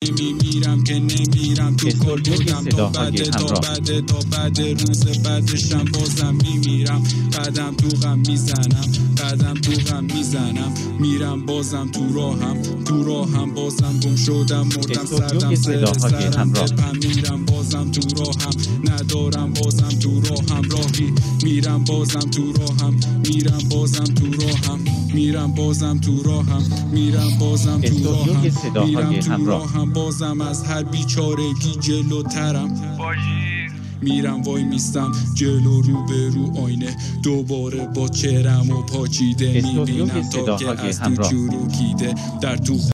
میمیرم که نمیرم تو کل بودم تا بعد روز بعدشم بازم میمیرم قدم تو غم میزنم میرم بازم تو راهم بازم گم شدم مردم سردم سرم بپم میرم بازم تو راهم ندارم بازم تو راهم راهی میرم بازم تو راهم میرم بازم تو راهم میرم تو راهم بازم از هر بیچارگی جلوترم میرم وای میستم جلو رو به رو آینه دوباره با چهرم و پاچیده میبینم تا که از تو چروکیده در تو